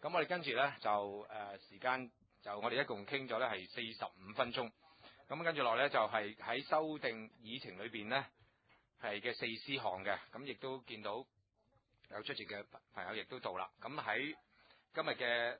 咁我哋跟住咧就時間就我哋一共傾咗咧係45分鐘。咁跟住落咧就係喺修訂議程裏邊咧係嘅4司項嘅。咁亦都見到有出席嘅朋友亦都到啦。咁喺今日嘅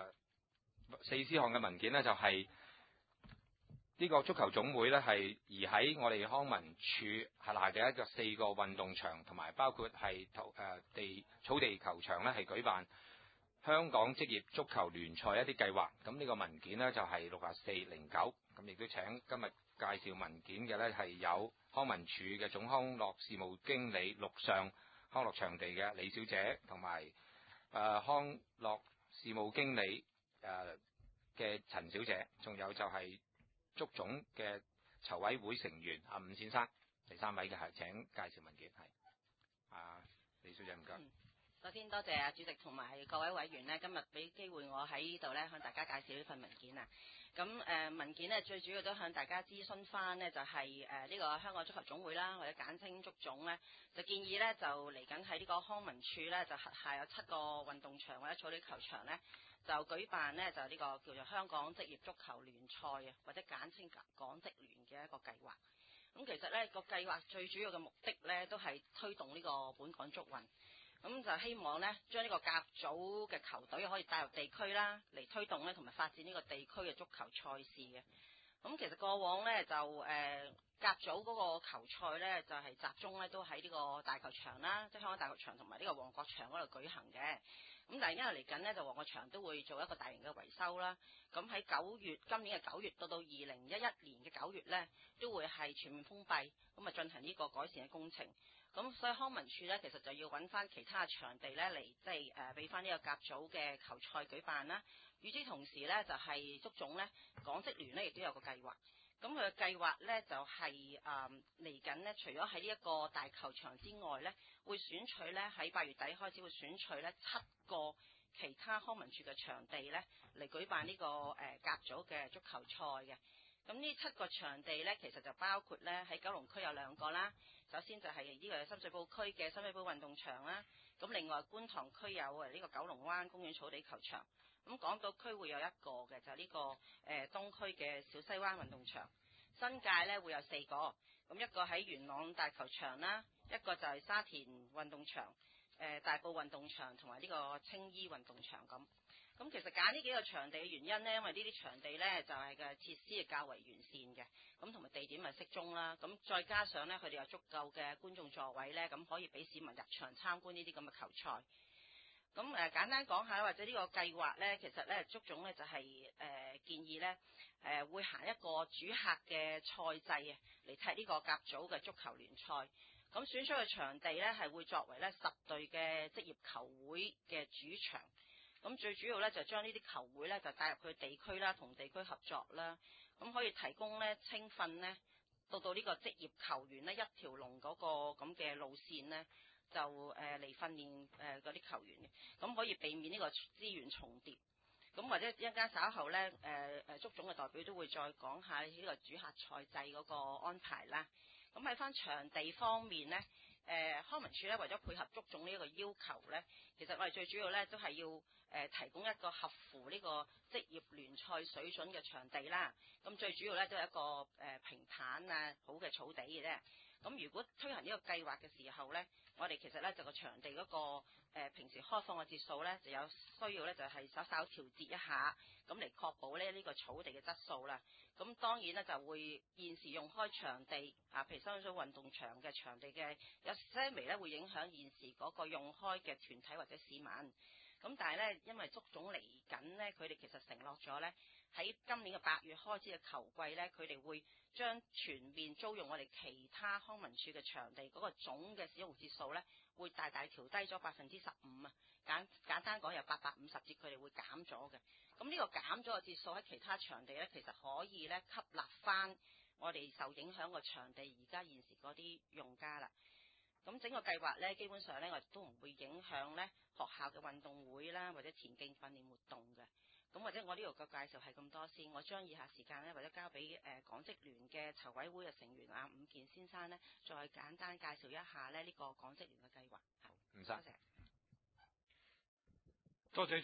4司項嘅文件咧就係呢個足球總會咧係移喺我哋康文署轄下嘅一個4個運動場，同埋包括係草地球場咧係舉辦香港職業足球聯賽一啲計劃。咁呢個文件呢，就係6409。咁亦都請今日介紹文件嘅呢，係有康文署嘅總康樂事務經理陸上康樂場地嘅李小姐，同埋康樂事務經理嘅陳小姐，仲有就係足總嘅籌委會成員阿伍先生，第3位嘅係請介紹文件係李小姐，唔該。 首先多謝主席同埋各位委員呢，今日俾機會我喺呢度呢向大家介紹呢份文件啊。咁文件呢最主要都向大家諮詢翻呢，就係呢個香港足球總會啦，或者簡稱足總呢，就建議呢，就嚟緊喺呢個康文署呢，就轄下有7個運動場或者草地球場呢，就舉辦呢，就呢個叫做香港職業足球聯賽啊，或者簡稱港職聯嘅一個計劃。咁其實呢個計劃最主要嘅目的呢，都係推動呢個本港足運。咁就希望呢，將呢個甲組嘅球隊可以帶入地區啦，嚟推動呢同埋發展呢個地區嘅足球賽事嘅。咁其實過往呢，就甲組嗰個球賽呢，就係集中呢都喺呢個大球場啦，即係香港大球場同埋呢個旺角場嗰度舉行嘅。咁但係因為嚟緊呢，就旺角場都會做一個大型嘅維修啦。咁喺今年嘅9月到2011年嘅9月呢，都會係全面封閉，咁啊進行呢個改善嘅工程。咁所以康文署呢，其實就要揾翻其他場地呢嚟，即係俾翻呢個甲組嘅球賽舉辦啦。與之同時呢，就係足總呢，港職聯呢亦都有個計劃。咁佢嘅計劃呢，就係嚟緊呢，除咗喺呢一個大球場之外呢，會選取呢，喺8月底開始會選取呢7個其他康文署嘅場地呢嚟舉辦呢個甲組嘅足球賽嘅。咁呢7個場地呢，其實就包括呢喺九龍區有2個啦。首先就係呢個深水埗區嘅深水埗運動場啦。咁另外觀塘區有呢個九龍灣公園草地球場。咁港島區會有1個嘅，就係呢個東區嘅小西灣運動場。新界呢會有4個，咁一個喺元朗大球場啦，一個就係沙田運動場、大埔運動場同埋呢個青衣運動場咁。咁其實揀呢幾個場地嘅原因呢，因為呢啲場地呢就係嘅設施係較為完善嘅，咁同埋地點係適中啦，咁再加上呢，佢哋有足夠嘅觀眾座位呢，咁可以俾市民入場參觀呢啲咁嘅球賽。咁簡單講下，或者呢個計劃呢，其實呢足總呢就係建議呢會行一個主客嘅賽制啊，嚟踢呢個甲組嘅足球聯賽。咁選出嘅場地呢係會作為呢10隊嘅職業球會嘅主場。咁最主要呢，就將呢啲球會呢就帶入佢地區啦，同地區合作啦，咁可以提供呢青訓呢到呢個職業球員呢一條龍嗰個咁嘅路線呢，就嚟訓練嗰啲球員嘅，咁可以避免呢個資源重疊。咁或者一陣間稍後呢，足總嘅代表都會再講下呢個主客賽制嗰個安排啦。咁喺翻場地方面呢，康文署呢為咗配合足總呢一個要求呢，其實我哋最主要呢都係要提供一個合乎呢個職業聯賽水準嘅場地啦。咁最主要呢都係一個平坦啊好嘅草地嘅啫。咁如果推行呢個計劃嘅時候呢，我哋其實呢就個場地嗰個平時開放嘅節數呢，就有需要呢就係稍稍調節一下，咁嚟確保呢個草地嘅質素啦。咁當然呢，就會現時用開場地啊，譬如深水埗運動場嘅場地嘅有些微呢會影響現時嗰個用開嘅團體或者市民。咁但係呢，因為足總嚟緊呢，佢哋其實承諾咗呢，喺今年嘅8月開始嘅球季呢，佢哋會將全面租用我哋其他康文署嘅場地嗰個總嘅使用節數呢，會大大調低咗15%啊！簡單講，有850節佢哋會減咗嘅。咁呢個減咗嘅節數喺其他場地呢，其實可以呢吸納翻我哋受影響嘅場地而家現時嗰啲用家啦。咁整個計劃呢，基本上呢，我哋都唔會影響呢學校嘅運動會啦，或者田徑訓練活動嘅。咁或者我呢度嘅介紹係咁多先，我將以下時間呢，或者交俾港職聯嘅籌委會嘅成員啊伍健先生呢，再簡單介紹一下呢個港職聯嘅計劃。好， 唔該， 多謝主席。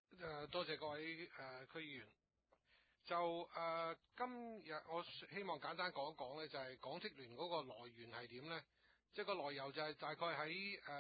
多謝各位區議員。就今日我希望簡單講一講咧，就係港職聯嗰個來源係點咧？即係個來由就係大概喺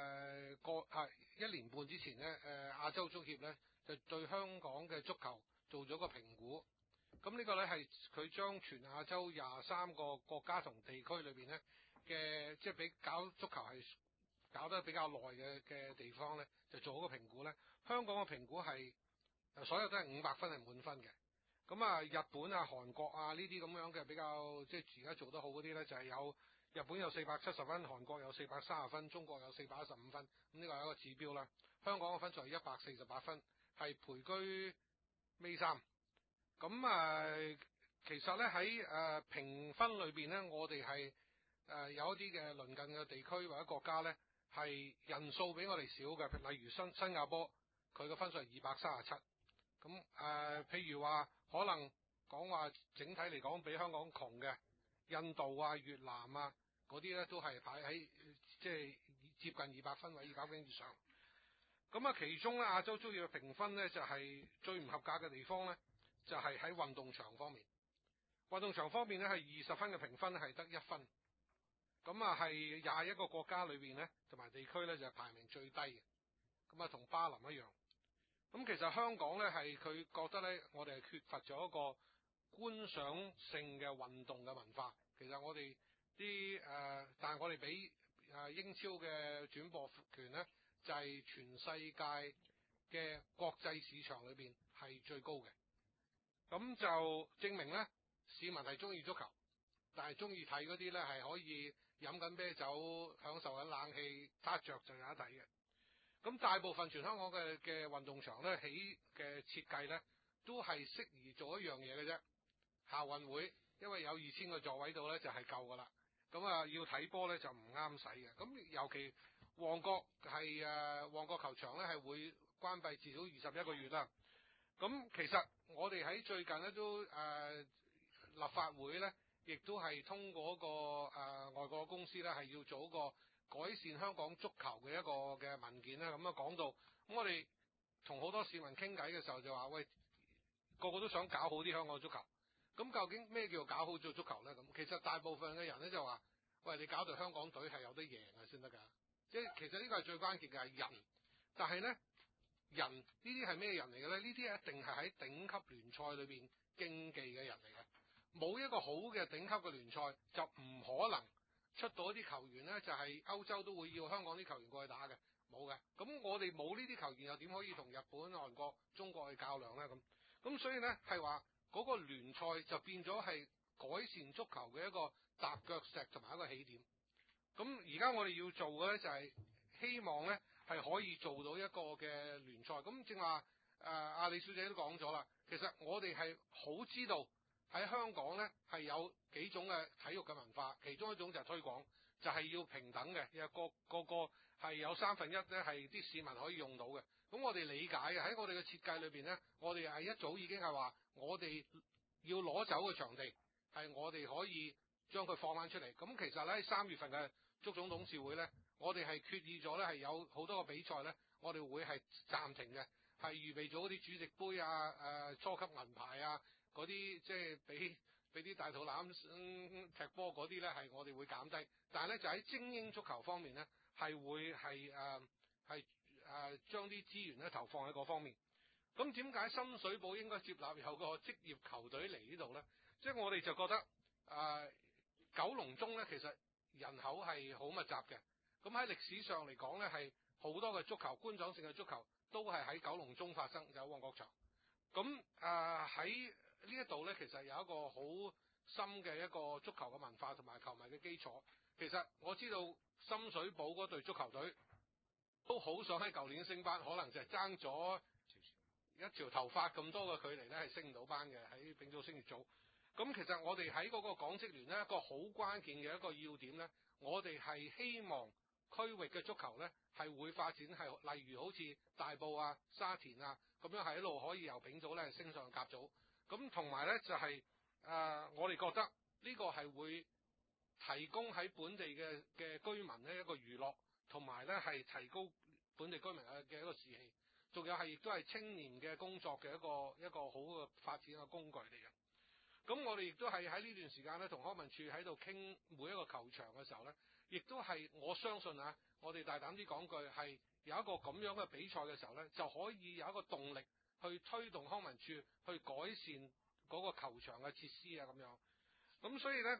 1年半之前咧，亞洲足協咧就對香港嘅足球做咗個評估。咁呢個咧係佢將全亞洲23個國家同地區裏邊咧嘅，即係比搞足球係搞得比較耐嘅地方咧，就做一個評估咧。香港嘅評估係所有都係500分係滿分嘅。咁啊，日本啊、韓國啊呢啲咁樣嘅比較即係而家做得好嗰啲咧，就係有日本有470分，韓國有430分，中國有415分。咁呢個係一個指標啦。香港嘅分數係148分，係賠居尾3。咁其實咧喺評分裏邊咧，我哋係有一啲嘅鄰近嘅地區或者國家咧，係人數比我哋少嘅。例如新加坡，佢嘅分數係237。咁譬如話可能講話整體嚟講比香港窮嘅印度啊、越南啊嗰啲咧，都係排喺即係接近200分或者200分以上。咁其中咧亞洲足協嘅評分咧就係最唔合格嘅地方咧，就係喺運動場方面。運動場方面咧係20分嘅評分係得1分。咁係21個國家裏邊咧同埋地區咧就係排名最低嘅。咁同巴林一樣。咁其實香港咧係佢覺得咧，我哋係缺乏咗一個觀賞性嘅運動嘅文化。其實我哋但係我哋比英超嘅轉播權咧，就係全世界嘅國際市場裏邊係最高嘅。咁就證明咧，市民係中意足球，但係中意睇嗰啲咧係可以飲緊啤酒、享受緊冷氣、揸着就有得睇嘅。咁大部分全香港嘅運動場咧起嘅設計咧，都係適宜做一樣嘢嘅啫。校運會，因為有2000個座位度咧就係夠噶啦。咁要睇波咧就唔啱使嘅。咁尤其旺角球場咧係會關閉至少21個月啦。咁其實我哋喺最近咧都立法會咧，亦都係通過一個外國公司咧係要做一個改善香港足球嘅一個嘅文件咧，咁講到，咁我哋同好多市民傾偈嘅時候就話，喂，個個都想搞好啲香港足球，咁究竟咩叫搞好咗足球咧？咁其實大部分嘅人咧就話，喂，你搞到香港隊係有得贏嘅先得㗎，即係其實呢個係最關鍵嘅係人，但係咧人呢啲係咩人嚟嘅咧？呢啲一定係喺頂級聯賽裏邊競技嘅人嚟嘅，冇一個好嘅頂級嘅聯賽就唔可能出到一啲球員咧，就係歐洲都會要香港啲球員過去打嘅，冇嘅。咁我哋冇呢啲球員，又點可以同日本、韓國、中國去較量咧？咁所以咧係話嗰個聯賽就變咗係改善足球嘅一個踏腳石同埋一個起點。咁而家我哋要做嘅咧就係希望咧係可以做到一個嘅聯賽。咁正話阿李小姐都講咗啦，其實我哋係好知道喺香港咧係有幾種嘅體育嘅文化，其中一種就係推廣，就係要平等嘅，又個個係有1/3咧係啲市民可以用到嘅。咁我哋理解嘅喺我哋嘅設計裏邊咧，我哋係一早已經係話我哋要攞走嘅場地係我哋可以將佢放翻出嚟。咁其實咧3月份嘅足總董事會咧，我哋係決議咗咧係有好多個比賽咧，我哋會係暫停嘅，係預備咗嗰啲主席杯啊、初級銀牌啊嗰啲，即係俾啲大肚腩踢波嗰啲咧，係我哋會減低。但係咧就喺精英足球方面咧，係會係將啲資源咧投放喺嗰方面。咁點解深水埗應該接納有個職業球隊嚟呢度咧？即係我哋就覺得九龍中咧其實人口係好密集嘅。咁喺歷史上嚟講咧，係好多嘅足球觀賞性嘅足球都係喺九龍中發生，就喺旺角場。咁喺呢一度咧，其實有一個好深嘅一個足球嘅文化同埋球迷嘅基礎。其實我知道深水埗嗰隊足球隊都好想喺舊年升班，可能就係爭咗一條頭髮咁多嘅距離咧，係升唔到班嘅，喺丙組升乙組。咁其實我哋喺嗰個港職聯呢，一個好關鍵嘅一個要點咧，我哋係希望區域嘅足球咧係會發展，係例如好似大埔啊、沙田啊咁樣，係一路可以由丙組咧升上甲組。咁同埋咧就係我哋覺得呢個係會提供喺本地嘅居民咧一個娛樂，同埋咧係提高本地居民嘅一個士氣。 仲有亦都係青年嘅工作嘅一個好嘅發展嘅工具嚟嘅。咁我哋亦都係喺呢段時間咧，同康文署喺度傾每一個球場嘅時候咧，亦都係我相信啊，我哋大膽啲講句，係有一個咁樣嘅比賽嘅時候咧，就可以有一個動力去推動康文署去改善嗰個球場嘅設施啊咁樣。咁所以咧，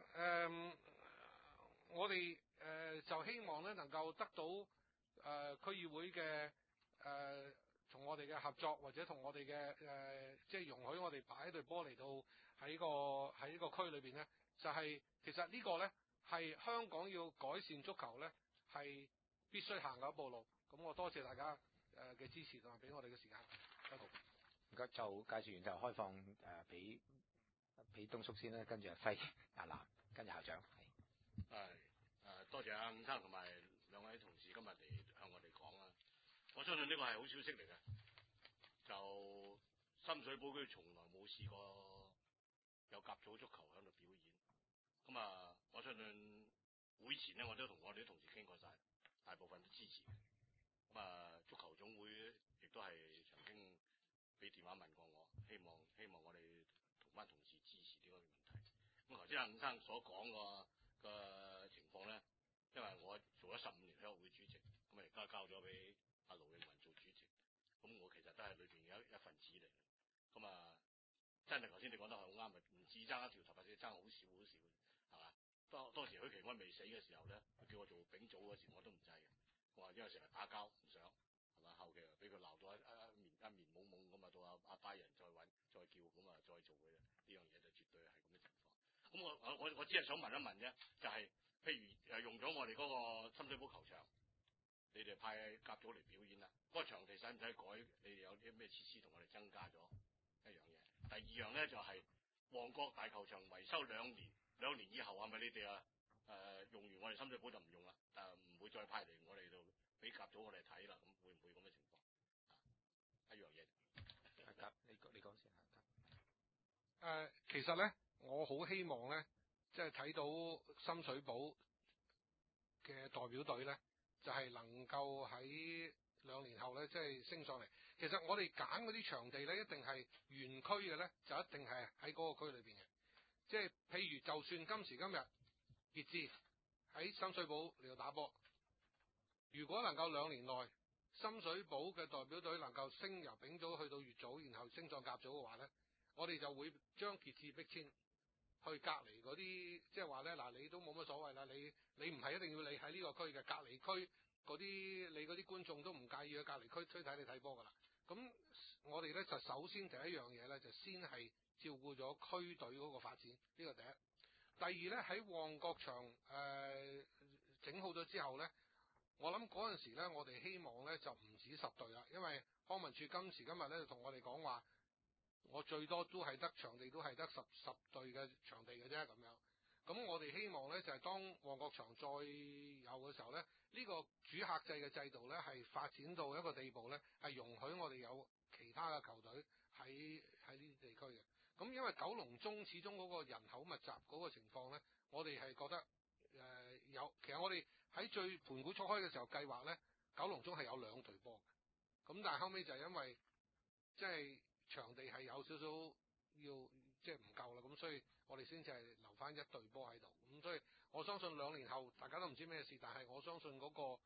我哋就希望咧能夠得到區議會嘅同我哋嘅合作，或者同我哋嘅即係容許我哋擺一隊波嚟到喺呢個區裏邊咧，就係其實呢個咧係香港要改善足球咧係必須行嘅一步路。咁我多謝大家嘅支持同埋俾我哋嘅時間。 唔該，就介紹完就開放俾東叔先啦，跟住阿輝、阿南，跟住校長。 多謝阿伍生同埋兩位同事今日嚟向我哋講啦。我相信呢個係好消息嚟嘅，就深水埗區從來冇試過有甲組足球喺度表演。咁我相信會前咧，我都同我哋啲同事傾過晒，大部分都支持。咁足球總會亦都係曾經俾電話問過我，希望我哋同班同事支持呢個問題。咁頭先阿伍生所講個情況咧，因為我做咗15年體育會主席，咁而家交咗俾阿盧永文做主席，咁我其實都係裏邊嘅一份子嚟。咁真係頭先你講得係好啱，唔止爭一條頭髮，只爭好少，係嘛？當時許其安未死嘅時候咧，佢叫我做丙組嗰時，我都唔制嘅。我話因為成日打交唔想，係嘛？後期又俾佢鬧到一面懵懵咁到阿拜仁再叫，咁再做佢呢樣嘢就絕對係咁嘅情況。咁我只係想問一問啫，就係、譬如用咗我哋嗰個深水埗球場，你哋派甲組嚟表演啦，嗰個場地使唔使改？你哋有啲咩設施同我哋增加咗一樣嘢？第二樣咧就係、旺角大球場維修2年，2年以後係咪你哋用完我哋深水埗就唔用啦？唔會再派嚟我哋度俾甲組我哋睇啦？咁會唔會咁嘅情況？一樣嘢。 你講先。 其實咧，我好希望咧，即係睇到深水埗嘅代表隊咧，就係能夠喺2年後咧，即係升上嚟。其實我哋揀嗰啲場地咧，一定係原區嘅咧，就一定係喺嗰個區裏邊嘅。即係譬如，就算今時今日傑志喺深水埗嚟到打波，如果能夠2年內深水埗嘅代表隊能夠升由丙組去到乙組，然後升上甲組嘅話咧，我哋就會將傑志逼遷去隔離嗰啲，即係話咧嗱，你都冇乜所謂啦，你唔係一定要你喺呢個區嘅隔離區嗰啲，你嗰啲觀眾都唔介意去隔離區推睇你睇波噶啦。咁我哋咧就首先第一樣嘢咧，就先係照顧咗區隊嗰個發展，呢個第一。第二咧，喺旺角場整好咗之後咧，我諗嗰陣時咧，我哋希望咧就唔止10隊啦，因為康文署今時今日咧就同我哋講話，我最多都係得場地都係得十隊嘅場地嘅啫咁樣。咁我哋希望咧就係當旺角場再有嘅時候咧，呢個主客制嘅制度咧係發展到一個地步咧，係容許我哋有其他嘅球隊喺呢啲地區嘅。咁因為九龍中始終嗰個人口密集嗰個情況咧，我哋係覺得其實我哋喺最盤古初開嘅時候計劃咧，九龍中係有2隊波嘅。咁但係後尾就係因為即係場地係有少少要即係唔夠啦，咁所以我哋先至係留翻1隊波喺度。咁所以我相信2年後大家都唔知咩事，但係我相信嗰個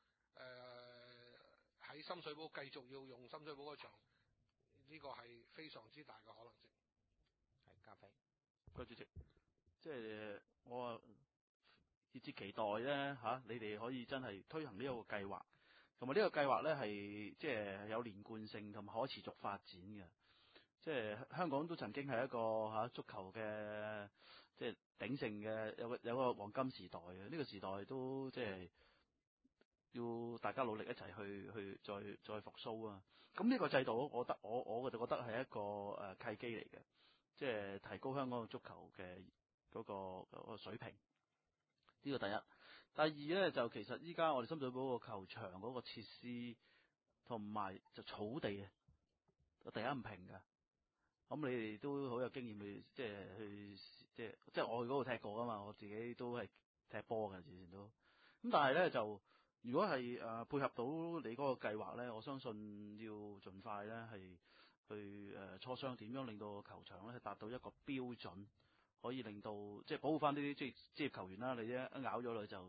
喺深水埗繼續要用深水埗嗰場，呢個係非常之大嘅可能性。 係嘉輝， 各位主席，即係我熱切期待咧你哋可以真係推行呢一個計劃，同埋呢個計劃咧係即係有連貫性同埋可持續發展嘅。即係香港都曾經係一個足球嘅即係鼎盛嘅有個黃金時代嘅，呢個時代都即係要大家努力一齊去再復甦啊！咁呢個制度，我就覺得係一個契機嚟嘅，即係提高香港嘅足球嘅嗰個水平。呢個第一。第二咧就其實依家我哋深水埗個球場嗰個設施同埋就草地啊，第一唔平㗎。咁你哋都好有經驗去即係我去嗰度踢過㗎嘛，我自己都係踢波嘅之前都。咁但係咧就如果係配合到你嗰個計劃咧，我相信要盡快咧係去磋商點樣令到個球場咧達到一個標準，可以令到即係保護翻呢啲職業球員啦。你一咬咗佢就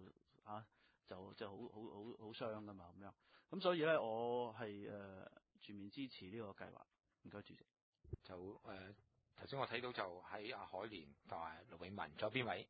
好傷噶嘛咁樣。咁所以咧，我係全面支持呢個計劃。唔該，主席。 就頭先我睇到就喺阿海蓮同埋盧永文，仲有邊位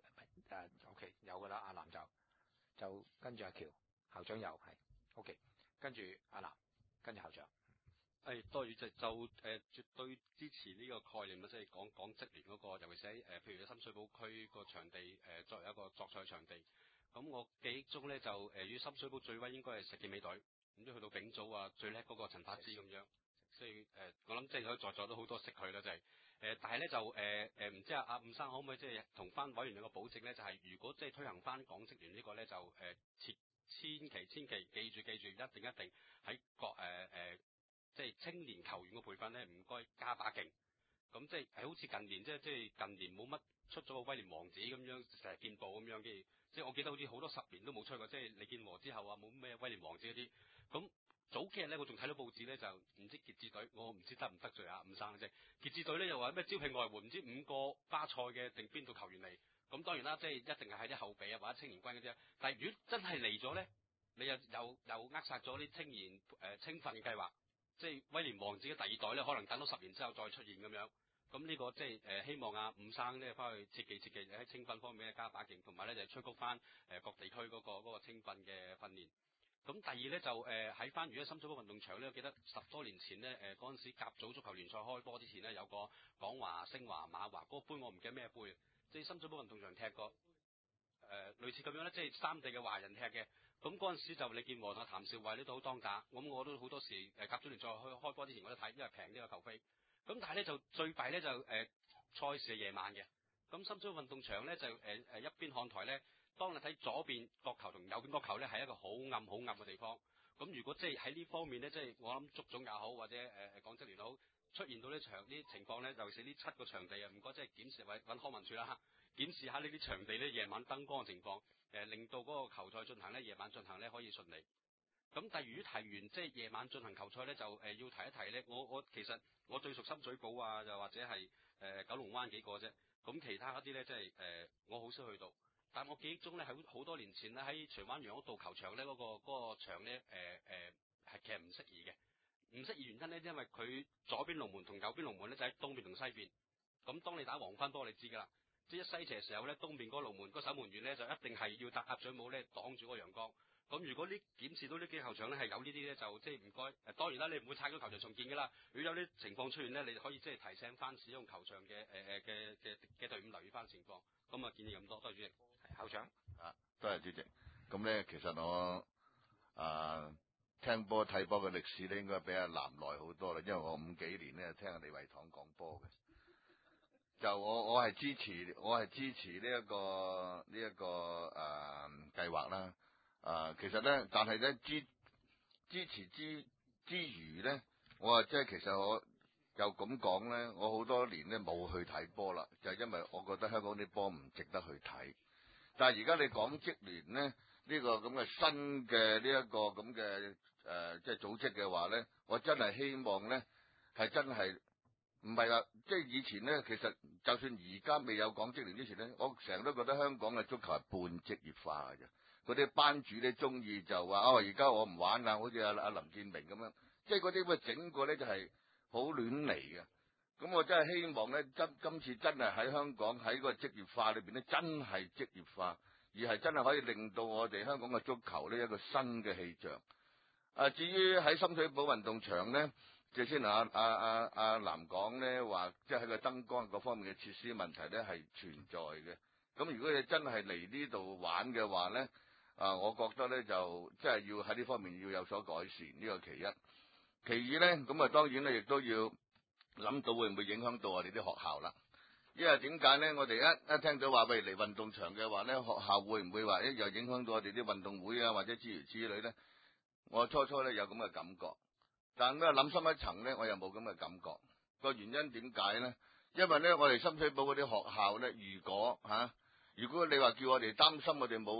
？OK 有噶啦，阿南就跟住阿喬校長有係 OK， 跟住阿南跟住校長。 多謝主席，就絕對支持呢個概念，即係講職聯嗰個，尤其是喺譬如深水埗區個場地作為一個作賽場地。咁我記憶中咧就於深水埗最威應該係石硤尾隊，咁即去到丙組啊最叻嗰個陳柏芝咁樣。所以我諗即係在座都好多識佢啦，就係但係咧就唔知阿伍生可唔可以即係同翻委員有個保證咧，就係如果即係推行翻港職聯呢個咧，就千祈記住，一定喺各即係青年球員嘅培訓咧，唔該加把勁。咁即係好似近年即係近年冇乜出咗個威廉王子咁樣成日見報咁樣嘅，即係我記得好似好多10年都冇出過，即係李健和之後啊冇咩威廉王子嗰啲。咁早幾日咧，我仲睇到報紙咧，就唔知傑志隊，我唔知得唔得罪啊伍生啫。傑志隊咧又話咩招聘外援，唔知5個巴塞嘅定邊度球員嚟。咁當然啦，即係一定係喺啲後備啊或者青年軍嗰啲。但係如果真係嚟咗咧，你又扼殺咗啲青年青訓計劃。即係威廉王子嘅第2代咧，可能等到10年之後再出現咁樣。咁呢個即係希望阿伍生咧翻去設計喺青訓方面咧加把勁，同埋咧就催谷翻各地區嗰個青訓嘅訓練。咁第二咧就喺翻如果深水埗運動場咧，我記得10多年前咧嗰陣時甲組足球聯賽開波之前咧，有個廣華、星華、馬華嗰個杯，我唔記得咩杯，即係深水埗運動場踢過類似咁樣咧，即係3地嘅華人踢嘅。咁嗰陣時就李健和同譚兆偉呢都好當打，咁我都好多時甲組聯賽開波之前我都睇，因為平呢個球飛。咁但係咧就最弊咧就賽事係夜晚嘅，咁深水埗運動場咧就一邊看台咧，當你睇左邊角球同右邊角球咧係一個好暗嘅地方。咁如果即係喺呢方面咧，即係我諗足總也好或者港職聯好出現到呢情況咧，尤其是呢7個場地啊，唔該即係檢視揾康文署啦，檢視下呢啲場地咧夜晚燈光嘅情況，令到嗰個球賽進行咧夜晚進行咧可以順利。咁但係如果提完即係夜晚進行球賽咧，就要提一提咧，我其實我最熟深水埗啊，又或者係九龍灣幾個啫。咁其他嗰啲咧，即係我好少去到。但我記憶中咧，喺好多年前咧，喺荃灣楊屋道球場咧，嗰個場咧係其實唔適宜嘅。唔適宜原因咧，因為佢左邊龍門同右邊龍門咧就喺東邊同西邊。咁當你打黃昏波，你知㗎啦，即係一西斜嘅時候咧，東邊嗰個龍門嗰守門員咧就一定係要搭鴨嘴帽咧擋住嗰個陽光。咁如果呢檢視到呢幾個球場咧係有呢啲咧，就即係唔該。當然啦，你唔會拆咗球場重建㗎啦。如果有啲情況出現咧，你可以即係提醒翻使用球場嘅隊伍留意翻情況。咁啊，建議咁多，多謝主席。 校長多謝主席。咁咧，其實我聽波睇波嘅歷史咧，應該比阿南耐好多啦，因為我5幾年咧聽阿李惠堂講波嘅。就我係支持呢一個計劃啦。其實咧，但係咧支持之餘咧，我即係其實我又咁講咧，我好多年咧冇去睇波啦，就係因為我覺得香港啲波唔值得去睇。但係而家你講職聯咧呢個咁嘅新嘅呢一個咁嘅即係組織嘅話咧，我真係希望咧係真係唔係話即係以前咧，其實就算而家未有講職聯之前咧，我成日都覺得香港嘅足球係半職業化嘅啫。嗰啲班主咧中意就話而家我唔玩啦，好似阿林建明咁樣，即係嗰啲整個咧就係好亂嚟嘅。咁我真係希望咧，今次真係喺香港喺個職業化裏邊咧，真係職業化，而係真係可以令到我哋香港嘅足球呢一個新嘅氣象。至於喺深水埗運動場咧，即係先阿南講咧話，即係喺個燈光各方面嘅設施問題咧係存在嘅。咁如果你真係嚟呢度玩嘅話咧，我覺得咧就即係要喺呢方面要有所改善，呢個其一。其二咧，咁當然咧亦都要諗到會唔會影響到我哋啲學校啦。因為點解咧？我哋一聽到話喂嚟運動場嘅話咧，學校會唔會話又影響到我哋啲運動會啊，或者諸如此類咧？我初咧有咁嘅感覺，但係諗深一層咧，我又冇咁嘅感覺。個原因點解咧？因為咧，我哋深水埗嗰啲學校咧，如果你話叫我哋擔心我哋冇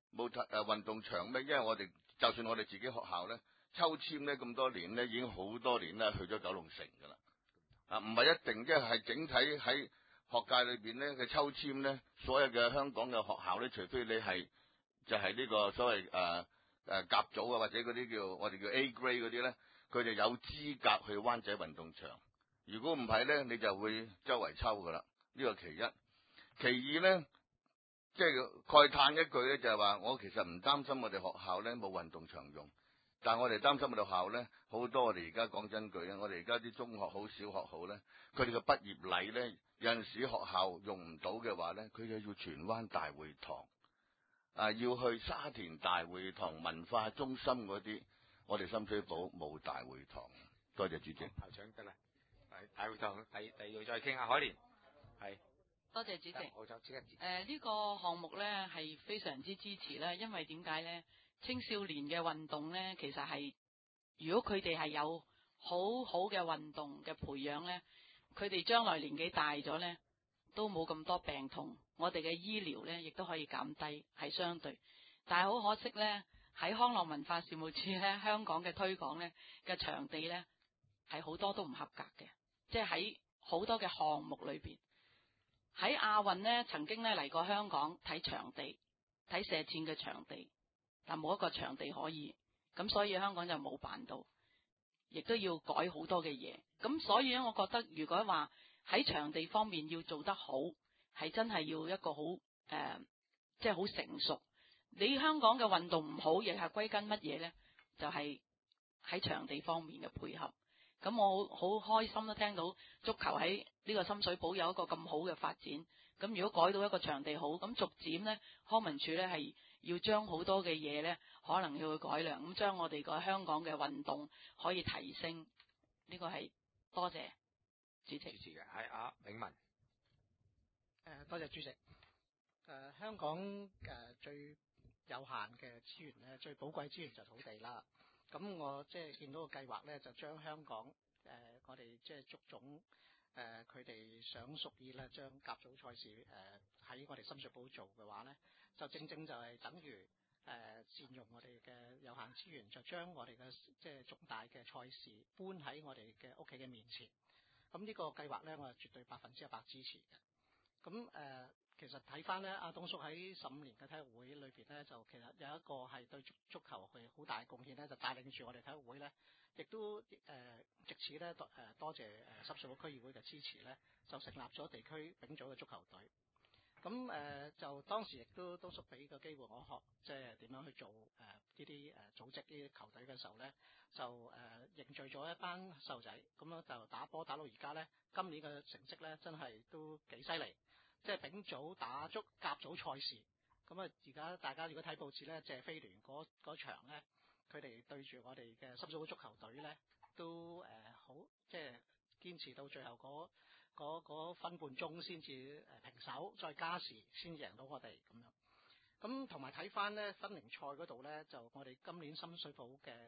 冇運動場咩？因為我哋就算我哋自己學校咧，抽籤咧咁多年咧，已經好多年啦，去咗九龍城㗎啦。唔係一定，即係整體喺學界裏邊咧嘅抽籤咧，所有嘅香港嘅學校咧，除非你係就係呢個所謂甲組啊，或者嗰啲叫我哋叫 A grade 嗰啲咧，佢就有資格去灣仔運動場。如果唔係咧，你就會周圍抽㗎啦。呢個其一，其二咧，即係慨嘆一句咧，就係話我其實唔擔心我哋學校咧冇運動場用，但係我哋擔心我哋學校咧好多。我哋而家講真句啊，我哋而家啲中學好、小學好咧，佢哋嘅畢業禮咧有陣時學校用唔到嘅話咧，佢就要荃灣大會堂要去沙田大會堂文化中心嗰啲，我哋深水埗冇大會堂。多謝主席。 校長得啦，大會堂第二度再傾下。海蓮係。 多謝主席。 我就即刻呢個項目咧係非常之支持咧，因為點解咧？青少年嘅運動咧，其實係如果佢哋係有好好嘅運動嘅培養咧，佢哋將來年紀大咗咧，都冇咁多病痛。我哋嘅醫療咧，亦都可以減低，係相對。但係好可惜咧，喺康樂文化事務處咧，香港嘅推廣咧嘅場地咧，係好多都唔合格嘅，即係喺好多嘅項目裏邊。喺亞運呢，曾經咧嚟過香港睇場地，睇射箭嘅場地，但冇一個場地可以，咁所以香港就冇辦到，亦都要改好多嘅嘢。咁所以咧，我覺得如果話喺場地方面要做得好，係真係要一個好即係好成熟。你香港嘅運動唔好，亦係歸根乜嘢呢？就係喺場地方面嘅配合。咁我好開心都聽到足球喺呢個深水埗有一個咁好嘅發展。咁如果改到一個場地好，咁逐漸呢，康文署呢係要將好多嘅嘢呢可能要去改良，咁將我哋個香港嘅運動可以提升。呢個係多謝主席。 主持嘅係阿永文。 多謝主席。香港最有限嘅資源咧，最寶貴資源就土地啦。咁我即係見到個計劃咧，就將香港我哋即係足總佢哋想屬意咧，將甲組賽事喺我哋深水埗做嘅話咧，就正正就係等於善用我哋嘅有限資源，就將我哋嘅即係重大嘅賽事搬喺我哋嘅屋企嘅面前。咁呢個計劃咧，我係絕對100%支持嘅。咁其實睇翻咧，阿東叔喺15年嘅體育會裏邊咧，就其實有一個係對足球係好大嘅貢獻咧，就帶領住我哋體育會咧，亦都藉此咧多謝深水埗區議會嘅支持咧，就成立咗地區丙組嘅足球隊。咁就當時亦都東叔俾個機會我學，即係點樣去做呢啲組織呢啲球隊嘅時候咧，就凝聚咗一班細路仔，咁樣就打波打到而家咧，今年嘅成績咧真係都幾犀利。即係丙組打足甲組賽事，咁啊而家大家如果睇報紙咧，謝菲聯嗰場咧，佢哋對住我哋嘅深水埗足球隊咧，都好即係堅持到最後嗰分半鐘先至平手，再加時先贏到我哋咁樣。咁同埋睇翻咧分齡賽嗰度咧，就我哋今年深水埗嘅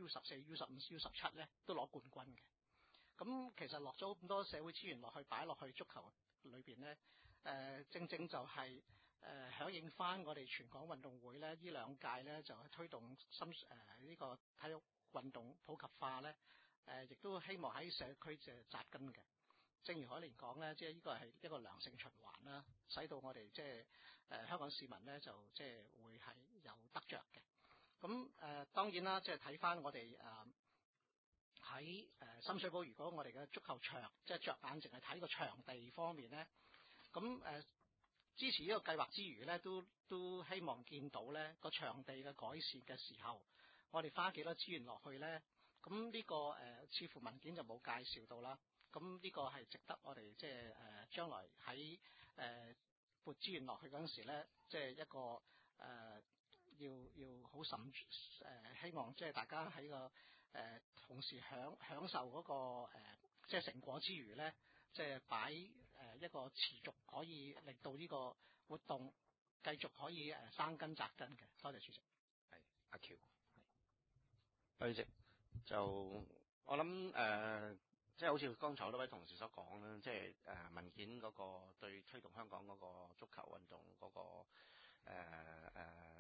U14、U15、U17咧都攞冠軍嘅。咁其實落咗咁多社會資源落去擺落去足球裏邊咧。正正就係響應翻我哋全港運動會咧，呢兩屆咧就係推動呢個體育運動普及化咧，亦都希望喺社區紮根嘅。正如海蓮講咧，即係呢個係一個良性循環啦，使到我哋即係香港市民咧就即係會係有得着嘅。咁當然啦，即係睇翻我哋喺深水埗，如果我哋嘅足球場即係着眼淨係睇個場地方面咧。咁支持呢個計劃之餘咧，都希望見到咧個場地嘅改善嘅時候，我哋花幾多資源落去咧？咁呢個似乎文件就冇介紹到啦。咁呢個係值得我哋即係將來喺撥資源落去嗰陣時咧，即係一個要好希望即係大家喺個同時享受嗰個即係成果之餘咧，即係擺一個持續可以令到呢個活動繼續可以生根扎根嘅。多謝主席。 係阿喬。 主席，就我諗即係好似剛才好多位同事所講啦，即係文件嗰個對推動香港嗰個足球運動嗰個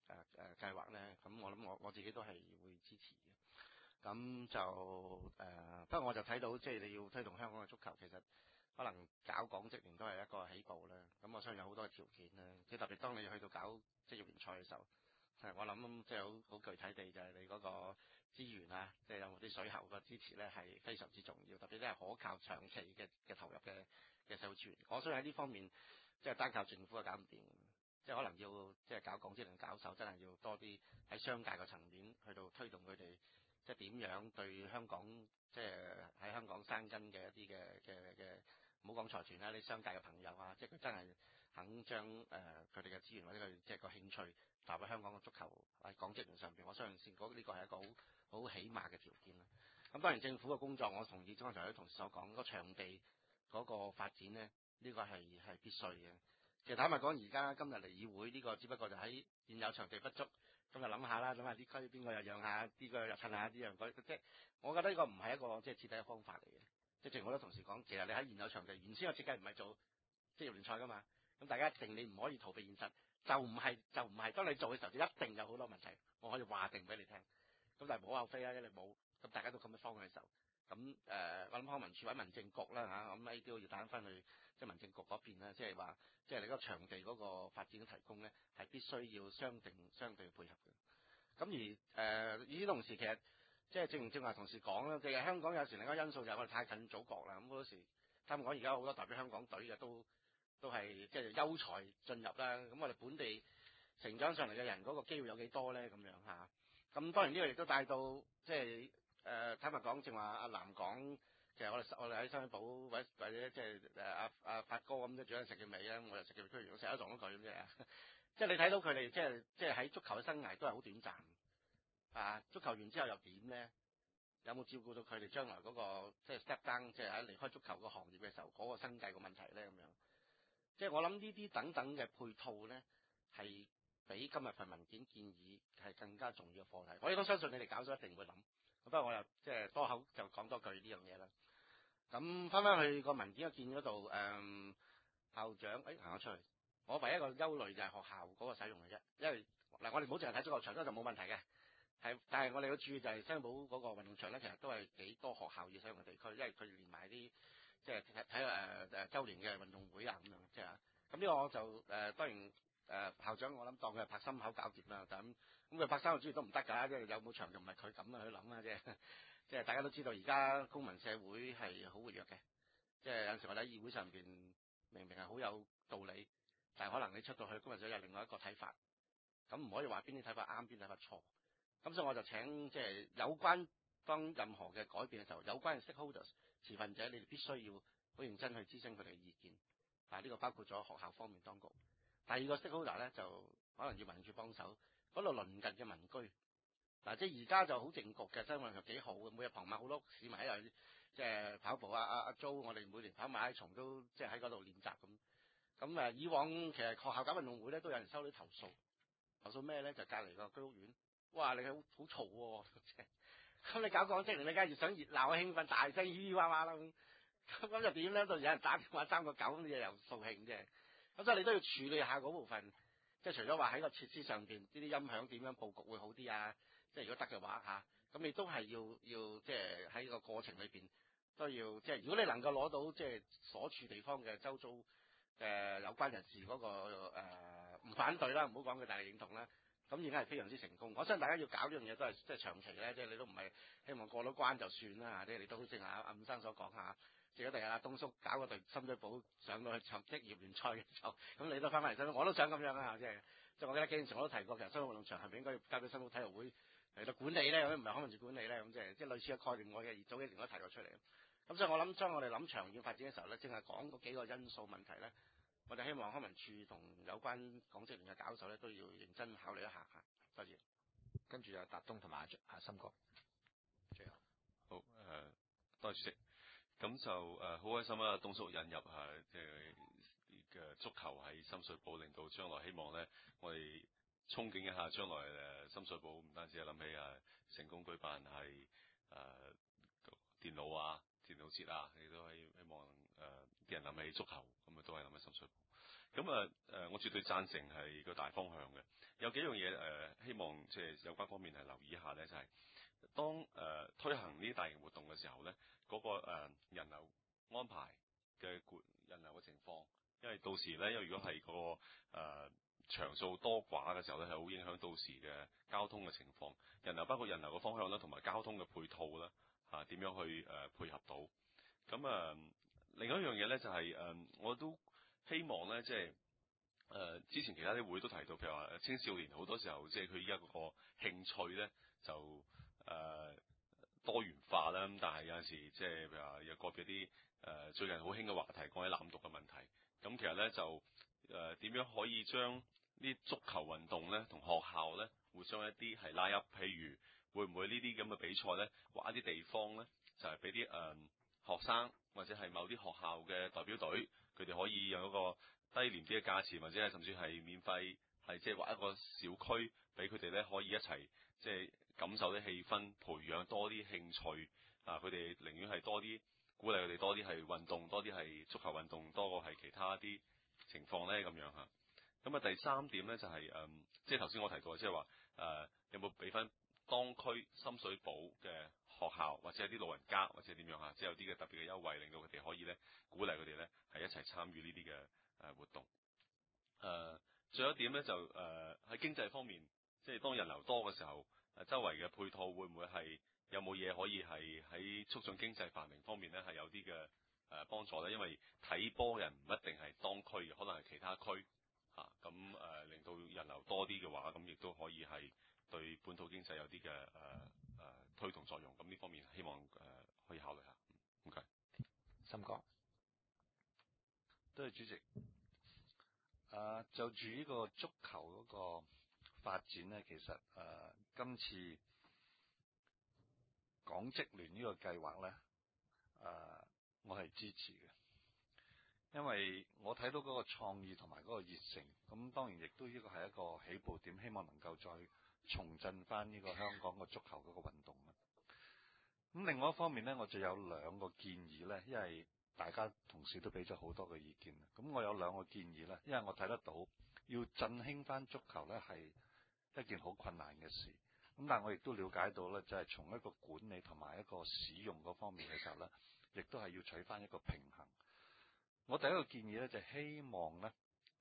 計劃咧，咁我諗我自己都係會支持嘅。咁就不過我就睇到即係你要推動香港嘅足球，其實可能搞港職聯都係一個起步啦。咁我相信有好多條件啦，即係特別當你去到搞職業聯賽嘅時候，我諗即係好具體地就係你嗰個資源啊，即係有冇啲水喉嘅支持咧，係非常之重要。特別咧係可靠長期嘅投入嘅社會資源。我相信喺呢方面，即係單靠政府係搞唔掂。即係可能要即係搞港職聯搞手，真係要多啲喺商界嘅層面去到推動佢哋，即係點樣對香港即係喺香港生根嘅一啲嘅，唔好講財團啦，啲商界嘅朋友啊，即係佢真係肯將佢哋嘅資源或者佢即係個興趣投入香港嘅足球喺港職聯上邊，我相信先呢個係一個好起碼嘅條件啦。咁當然政府嘅工作，我同意剛才啲同事所講，個場地嗰個發展咧，呢個係必須嘅。其實坦白講，而家今日嚟議會呢個，只不過就喺現有場地不足，咁就諗下啦，諗下啲區邊個又讓下，邊個又趁下啲樣，即係我覺得呢個唔係一個即係徹底嘅方法嚟嘅。即係正如好多同事講，其實你喺現有場地，原先嘅設計唔係做職業聯賽噶嘛，咁大家一定你唔可以逃避現實，就唔係。當你做嘅時候，就一定有好多問題，我可以話定俾你聽。咁但係無可厚非啦，因為冇，咁大家都咁嘅方向嘅時候，咁我諗康文署或者民政局啦嚇，咁呢啲要打翻去即係民政局嗰邊啦，即係話。即係你嗰個場地嗰個發展嘅提供咧，係必須要相對配合嘅。咁而與此同時，其實即係正話同事講啦，其實香港有時另一個因素就係我哋太近祖國啦。咁好多時，聽講而家好多代表香港隊嘅都係即係優才進入啦。咁我哋本地成長上嚟嘅人嗰個機會有幾多咧？咁樣嚇。咁當然呢個亦都帶到即係坦白講，正話阿南講。其實我哋喺深水埗或者即係阿發哥咁，即係做緊食嘅尾啦，我又食嘅區員，我成日都撞到佢咁啫。即係你睇到佢哋即係喺足球嘅生涯都係好短暫啊！足球完之後又點咧？有冇照顧到佢哋將來嗰個即係 step down，即係喺離開足球個行業嘅時候嗰個生計個問題咧？咁樣即係我諗呢啲等等嘅配套咧，係比今日份文件建議係更加重要嘅課題。我亦都相信你哋搞咗一定會諗。不過我又即係多口就講多句呢樣嘢啦。咁翻去個文件嘅建議嗰度，校長行咗出去。我唯一一個憂慮就係學校嗰個使用嘅啫，因為嗱我哋唔好淨係睇足球場，嗰就冇問題嘅。但係我哋要注意就係深水埗嗰個運動場咧，其實都係幾多學校要使用嘅地區，因為佢連埋啲即係睇週年嘅運動會啊咁樣，即係咁呢個我就當然校長我諗當佢係拍心口搞掂啦，咁佢拍三個主意都唔得㗎，即係有冇場就唔係佢咁去諗啦，即係大家都知道而家公民社會係好活躍嘅，即係有陣時我哋喺議會上邊明明係好有道理，但係可能你出到去公民社會有另外一個睇法，咁唔可以話邊啲睇法啱邊啲睇法錯。咁所以我就請即係有關當任何嘅改變嘅時候，有關嘅 stakeholders 持份者，你哋必須要好認真去諮詢佢哋嘅意見。呢個包括咗學校方面當局。第二個 stakeholder 咧就可能要民署幫手，嗰度鄰近嘅民居。即係而家就好靜局嘅，新運動幾好嘅，每日傍晚好多市民喺度即係跑步阿 Jo，我哋每年跑馬拉松都即係喺嗰度練習咁。咁以往其實學校搞運動會咧都有人收到投訴咩咧？就隔離個居屋苑。哇！你好嘈喎，咁你搞港職聯，你梗係越想熱鬧興奮，大聲咿哇哇啦咁就點咧？就有人打電話3個9咁，你又掃興啫。咁所以你都要處理下嗰部分，即係除咗話喺個設施上邊，呢啲音響點樣佈局會好啲啊？即係如果得嘅話嚇，咁你都係要即係喺個過程裏邊都要即係，如果你能夠攞到即係所處地方嘅周遭有關人士嗰個唔反對啦，唔好講佢大力認同啦。咁已經係非常之成功。我相信大家要搞呢樣嘢都係即係長期咧，即係你都唔係希望過到關就算啦嚇。即係你都好似阿伍生所講嚇，即係一定係阿東叔搞個隊深水埗上到去職業聯賽嘅時候，咁你都翻返嚟深水埗，我都想咁樣啊！即係我記得經常我都提過，其實深水埗運動場係咪應該要交俾深水埗體育會嚟到管理咧？咁唔係康文署管理咧？咁即係類似嘅概念，我嘅早幾年都提過出嚟。咁所以我諗將我哋諗長遠發展嘅時候咧，淨係講嗰幾個因素問題咧。我哋希望康文署同有關港職聯嘅搞手咧，都要認真考慮一下嚇。多謝。 跟住就達東同埋阿森哥。最後好多謝主席。咁就好開心啦，東叔引入即係嘅足球喺深水埗，令到將來希望咧，我哋憧憬一下將來深水埗唔單止係諗起成功舉辦係電腦節啊，亦都係希望啲人諗起足球，咁啊都係諗起深水埗。 我絕對贊成係個大方向嘅。有幾樣嘢希望即係有關方面係留意一下咧，就係、當推行呢啲大型活動嘅時候咧，嗰、個人流安排嘅人流嘅情況，因為到時咧，因為如果係個場數多寡嘅時候咧，係好影響到時嘅交通嘅情況。人流包括人流嘅方向啦，同埋交通嘅配套啦，點樣去配合到。咁另外一樣嘢咧就係我都希望咧，即係之前其他啲會都提到，譬如話青少年好多時候即係佢依家嗰個興趣咧就多元化啦。咁但係有陣時即係譬如話有個別啲最近好興嘅話題，講起濫毒嘅問題。咁其實咧就點樣可以將啲足球運動咧同學校咧互相一啲係拉入？譬如會唔會呢啲咁嘅比賽咧，劃一啲地方咧，就係俾啲學生或者係某啲學校嘅代表隊，佢哋可以用一個低廉啲嘅價錢，或者係甚至係免費，係即係劃一個小區俾佢哋咧可以一齊即係感受啲氣氛，培養多啲興趣。佢哋寧願係多啲鼓勵佢哋多啲係運動，多啲係足球運動，多過係其他啲情況咧咁樣嚇。咁第三點咧就係即係頭先我提到，即係話有冇俾翻當區深水埗嘅學校或者係啲老人家或者點樣嚇，即係有啲嘅特別嘅優惠，令到佢哋可以咧鼓勵佢哋咧係一齊參與呢啲嘅活動。最後一點咧就喺經濟方面，即係當人流多嘅時候，周圍嘅配套會唔會係有冇嘢可以係喺促進經濟繁榮方面咧係有啲嘅幫助咧？因為睇波人唔一定係當區嘅，可能係其他區咁令到人流多啲嘅話，咁亦都可以係對本土經濟有啲嘅推動作用。咁呢方面希望可以考慮下。唔該， 森哥， 多謝主席。就住呢個足球嗰個發展咧，其實今次港職聯呢個計劃咧，我係支持嘅，因為我睇到嗰個創意同埋嗰個熱誠，咁當然亦都呢個係一個起步點，希望能夠再重振翻呢個香港個足球嗰個運動啦。咁另外一方面咧，我就有兩個建議咧，因為大家同事都俾咗好多嘅意見，咁我有兩個建議咧，因為我睇得到要振興翻足球咧係一件好困難嘅事，咁但係我亦都了解到咧，就係從一個管理同埋一個使用嗰方面嘅時候咧，亦都係要取翻一個平衡。我第一個建議咧就係希望咧，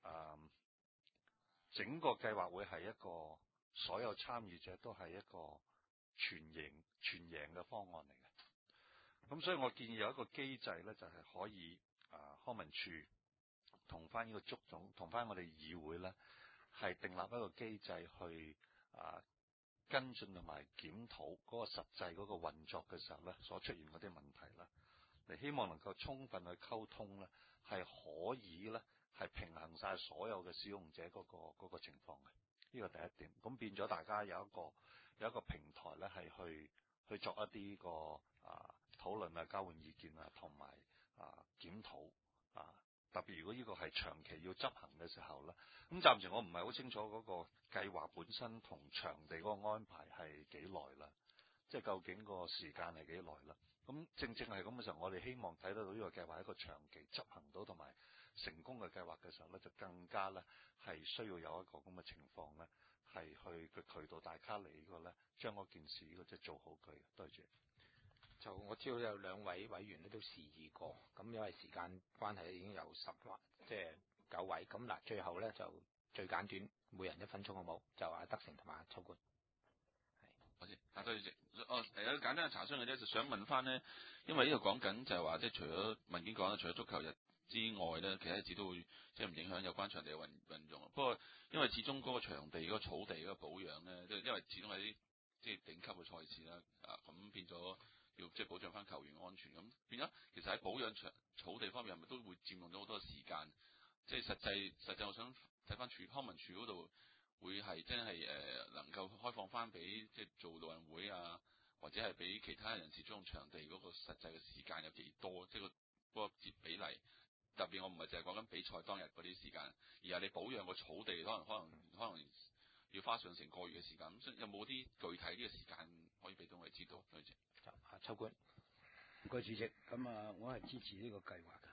整個計劃會係一個所有參與者都係一個全贏嘅方案嚟嘅。咁所以我建議有一個機制咧，就係可以康文署同翻呢個足總同翻我哋議會咧，係訂立一個機制去跟進同埋檢討嗰個實際嗰個運作嘅時候咧，所出現嗰啲問題啦，你希望能夠充分去溝通咧，係可以咧係平衡晒所有嘅使用者嗰個情況嘅。呢個第一點，咁變咗大家有一個平台咧，係去作一啲個討論啊、交換意見啊，同埋檢討特別如果呢個係長期要執行嘅時候咧，咁暫時我唔係好清楚嗰個計劃本身同場地嗰個安排係幾耐啦，即係究竟個時間係幾耐啦。咁正係咁嘅時候，我哋希望睇得到呢個計劃係一個長期執行到同埋成功嘅計劃嘅時候咧，就更加咧係需要有一個咁嘅情況咧，係去個渠道大家嚟呢個咧，將嗰件事呢個即係做好佢。多謝。 就我知道有兩位委員咧都示意過，咁因為時間關係已經有9位，咁嗱最後咧就最簡短，每人1分鐘好冇？就阿德成同埋阿秋官。 多謝，多謝主席。有個簡單嘅查詢嘅啫，就想問翻咧，因為呢度講緊就係話，即係除咗文件講啦，除咗足球日之外咧，其他日子都會即係唔影響有關場地嘅運用。不過因為始終嗰個場地嗰個草地嗰個保養咧，即係因為始終係啲即係頂級嘅賽事啦，咁變咗。要即係保障翻球員安全，咁變咗其實喺保養草地方面係咪都會佔用咗好多時間？即係實際我想睇翻康文署嗰度會係真係能夠開放翻俾即係做老人會啊，或者係俾其他人士租用場地嗰個實際嘅時間有幾多？即係嗰個比例。特別我唔係淨係講緊比賽當日嗰啲時間，而係你保養個草地可能要花上成個月嘅時間。咁所以有冇啲具體啲嘅時間可以俾到我哋知道？多謝。 秋官， 唔該主席，咁我係支持呢個計劃嘅。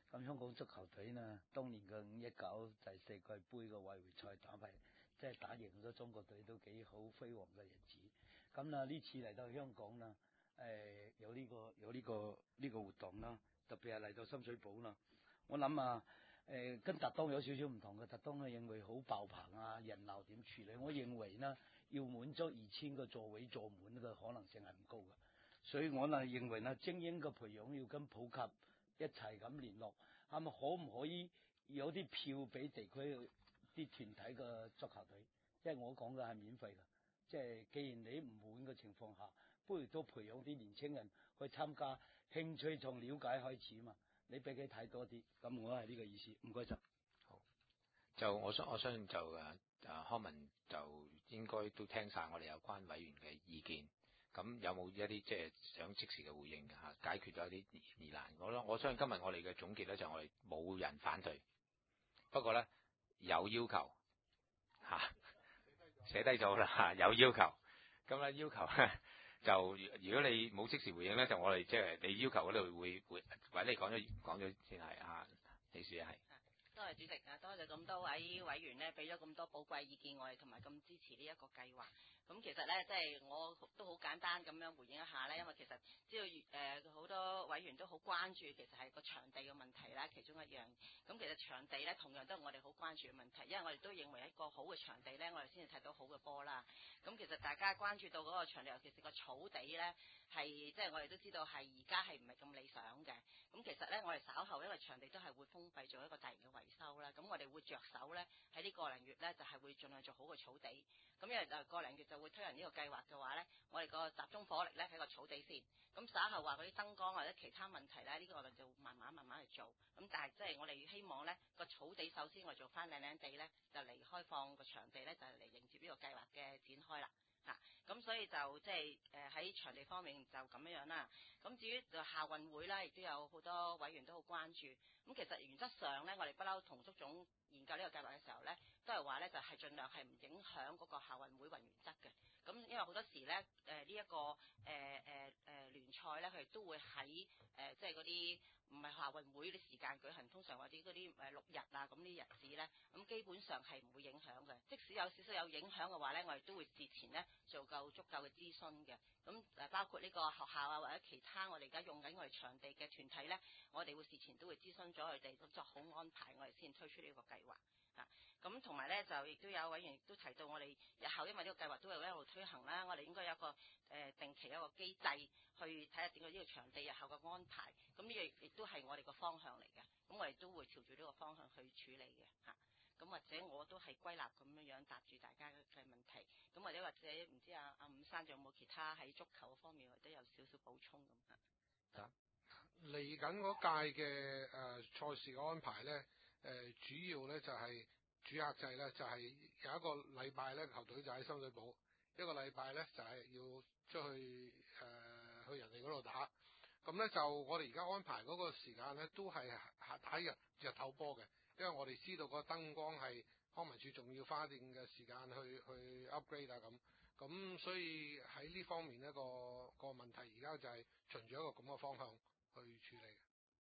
咁香港足球隊呢，當年嘅519就係世界盃嘅外圍賽即係打贏咗中國隊都幾好輝煌嘅日子。咁呢次嚟到香港啦，有呢個活動啦，特別係嚟到深水埗啦。我諗跟特東有少少唔同嘅，特東咧認為好爆棚啊，人流點處理？我認為呢，要滿足2000個座位坐滿嘅可能性係唔高嘅，所以我呢認為呢，精英嘅培養要跟普及一齊咁聯絡，係咪可唔可以有啲票俾地區啲團體嘅足球隊？即係我講嘅係免費嘅，即係既然你唔滿嘅情況下，不如都培養啲年青人去參加，興趣從了解開始嘛。你俾佢睇多啲，咁我係呢個意思。唔該晒。 好，就我相信就康文就應該都聽晒我哋有關委員嘅意見。咁有冇一啲即係想即時嘅回應嚇，解決咗一啲疑難？我相信今日我哋嘅總結咧，就我哋冇人反對，不過咧有要求嚇，寫低咗啦，有要求。咁咧要求咧就如果你冇即時回應咧，就我哋即係你要求嗰度會或者你講咗先係啊，李女士係。 多謝主席啊，多謝咁多位委員咧，俾咗咁多寶貴意見我哋，同埋咁支持呢一個計劃。咁其實咧，即係我都好簡單咁樣回應一下咧，因為其實知道好多委員都好關注，其實係個場地嘅問題啦，其中一樣。咁其實場地咧，同樣都係我哋好關注嘅問題，因為我哋都認為一個好嘅場地咧，我哋先至睇到好嘅波啦。咁其實大家關注到嗰個場地，尤其是個草地咧，係即係我哋都知道係而家係唔係咁理想嘅。咁其實咧，我哋稍後因為場地都係會封閉做一個大型嘅維修啦，咁我哋會着手咧喺呢個零月咧，就係會盡量做好個草地。咁因為個零月就會推行呢個計劃嘅話咧，我哋個集中火力咧喺個草地先。咁稍後話嗰啲燈光或者其他問題咧，呢個我哋就慢慢去做。咁但係即係我哋希望咧個草地首先我哋做翻靚靚地咧，就嚟開放個場地咧，就嚟迎接呢個計劃嘅展開啦。咁所以就即係喺場地方面就咁樣啦。咁至於就校運會啦，亦都有好多委員都好關注。咁其實原則上咧，我哋不嬲同足總研究呢個計劃嘅時候咧，都係話咧就係盡量係唔影響嗰個校運會運原則嘅。咁因為好多時咧呢一個聯賽咧，佢哋都會喺即係嗰啲唔係校運會啲時間舉行，通常或者嗰啲6日啊咁啲日子咧，咁基本上係唔會影響嘅。即使有少少有影響嘅話咧，我哋都會事前咧做夠足夠嘅諮詢嘅。咁包括呢個學校啊或者其他我哋而家用緊我哋場地嘅團體咧，我哋會事前都會諮詢咗佢哋，作好安排，我哋先推出呢個計劃。咁同埋咧就亦都有委員亦都提到我哋日後因為呢個計劃都會一路推行啦，我哋應該有一個定期一個機制去睇下整個呢個場地日後嘅安排。咁呢個亦都係我哋個方向嚟嘅，咁我哋都會朝住呢個方向去處理嘅嚇。咁或者我都係歸納咁樣答住大家嘅問題。咁或者唔知阿伍生仲有冇其他喺足球方面或者有少少補充咁嚇？ 嚟緊嗰屆嘅賽事嘅安排咧，主要咧就係主客制咧，就係有一個禮拜咧球隊就喺深水埗，一個禮拜咧就係要出去去人哋嗰度打。咁咧就我哋而家安排嗰個時間咧，都係打日頭波嘅，因為我哋知道個燈光係康文署仲要花一定嘅時間去 upgrade 啊咁所以喺呢方面呢個問題而家就係循住一個咁嘅方向去處理。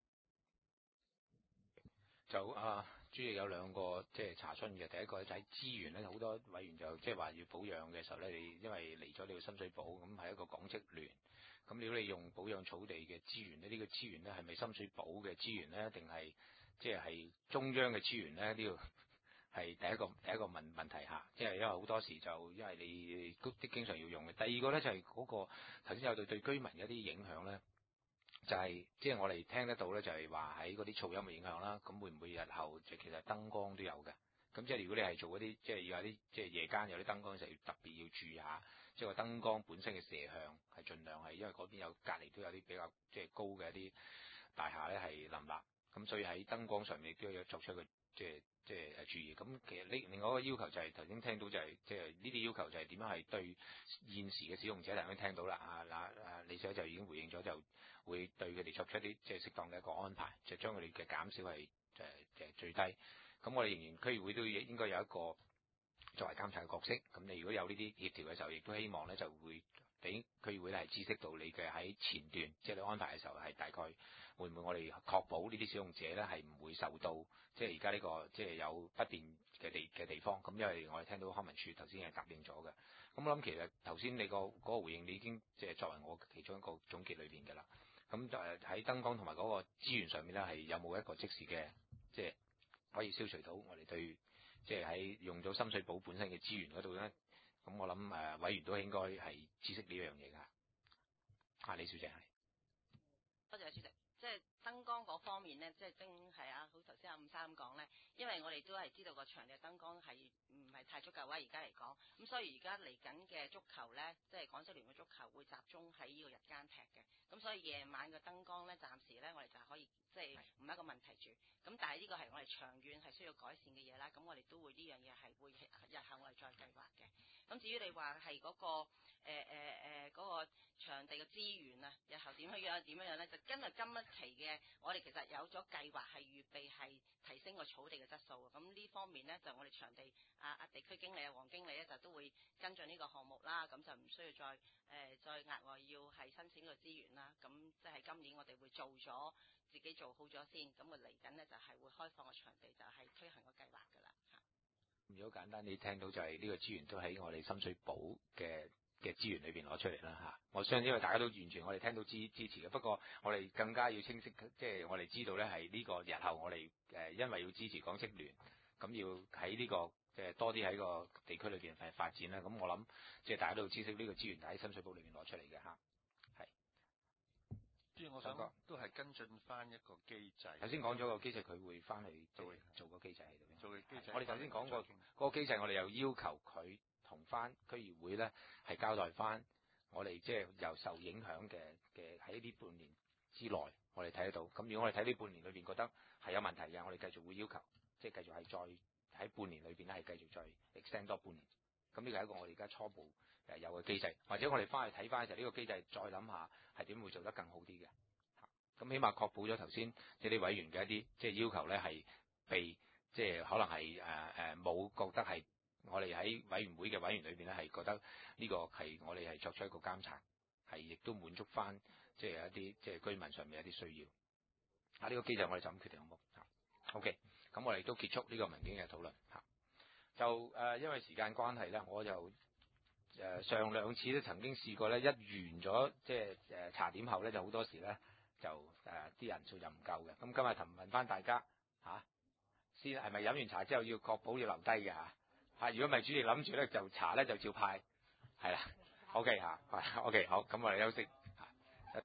就主要有兩個即係查詢嘅，第一個就係資源咧，好多委員就即係話要保養嘅時候咧，你因為嚟咗呢個深水埗，咁係一個港職聯，咁如果你用保養草地嘅資源咧，呢個資源咧係咪深水埗嘅資源咧，定係即係中央嘅資源咧？呢個係第一個問題下，即係因為好多時就因為你都經常要用嘅。第二個咧就係嗰個頭先有對居民有啲影響咧。就係即係我哋聽得到咧，就係話喺嗰啲噪音嘅影響啦。咁會唔會日後其實燈光都有嘅？咁即係如果你係做嗰啲即係有啲即係夜間有啲燈光嘅時候，要特別要注意下，即係個燈光本身嘅射向係盡量係，因為嗰邊有隔離都有啲比較即係高嘅一啲大廈咧係林立，咁所以喺燈光上面亦都要作出一個即係注意。咁其實另外一個要求就係頭先聽到就係即係呢啲要求就係點樣係對現時嘅使用者頭先聽到啦。李小姐就已經回應咗，就會對佢哋作出一啲即係適當嘅一個安排，就將佢哋嘅減少係最低。咁我哋仍然區議會都應該有一個作為監察嘅角色。咁你如果有呢啲協調嘅時候，亦都希望咧就會俾區議會咧係知悉到你嘅喺前段，即係你安排嘅時候係大概會唔會我哋確保呢啲使用者咧係唔會受到即係而家呢個即係有不便嘅地方。咁因為我哋聽到康文署頭先係答應咗嘅。咁我諗其實頭先你嗰個回應你已經即係作為我其中一個總結裏邊㗎啦。咁喺燈光同埋嗰個資源上面咧係有冇一個即時嘅即係可以消除到我哋對即係喺用咗深水埗本身嘅資源嗰度咧？咁我諗委員都應該係知悉呢樣嘢㗎。李小姐係。 多謝主席。即係燈光嗰方面咧，即係係啊，好頭先阿伍生咁講咧，因為我哋都係知道個場地燈光係唔係太足夠啊，而家嚟講，咁所以而家嚟緊嘅足球咧，即係港式聯嘅足球會集中喺呢個日間踢嘅，咁所以夜晚嘅燈光咧，暫時咧我哋就係可以即係唔係一個問題住，咁但係呢個係我哋長遠係需要改善嘅嘢啦，咁我哋都會呢樣嘢係會日後我哋再計劃嘅。咁至於你話係嗰個嗰個場地嘅資源啊，日後點樣咧？就今日今一期嘅，我哋其實有咗計劃係預備係提升個草地嘅質素。咁呢方面咧，就我哋場地地區經理黃經理咧就都會跟進呢個項目啦。咁就唔需要再額外要係申請個資源啦。咁即係今年我哋會做咗自己做好咗先。咁我嚟緊咧就係會開放個場地，就係推行個計劃㗎啦。 如果簡單，你聽到就係呢個資源都喺我哋深水埗嘅資源裏邊攞出嚟啦嚇。我相信因為大家都完全我哋聽到支持嘅，不過我哋更加要清晰，即係我哋知道咧係呢個日後我哋因為要支持港職聯，咁要喺呢個即係多啲喺個地區裏邊發展啦。咁我諗即係大家都要知悉呢個資源喺深水埗裏邊攞出嚟嘅嚇。係。 即係我想都係跟進翻一個機制。 頭先講咗個機制，佢會翻去做個機制喺度。 做個機制。 我哋頭先講過嗰個機制，我哋又要求佢同翻區議會咧係交代翻我哋即係由受影響嘅喺呢半年之內，我哋睇得到。咁如果我哋睇呢半年裏邊覺得係有問題嘅，我哋繼續會要求，即係繼續係再喺半年裏邊咧係繼續再 extend 多半年。咁呢個係一個我哋而家初步有嘅機制，或者我哋翻去睇翻嘅時候，呢個機制再諗下係點會做得更好啲嘅。咁起碼確保咗頭先即係啲委員嘅一啲即係要求咧係被即係可能係冇覺得係我哋喺委員會嘅委員裏邊咧係覺得呢個係我哋係作出一個監察，係亦都滿足翻即係一啲即係居民上面一啲需要。呢個機制我哋就咁決定好冇？OK， 咁我哋都結束呢個文件嘅討論嚇。就因為時間關係咧，我就上兩次都曾經試過咧，一完咗即係茶點後咧，就好多時咧。就啲人數就唔夠嘅，咁今日問翻大家先係咪飲完茶之後要確保要留低嘅嚇？如果唔係主席諗住咧就茶咧就照派，係啦 ，OK 嚇，OK 好，咁我哋休息。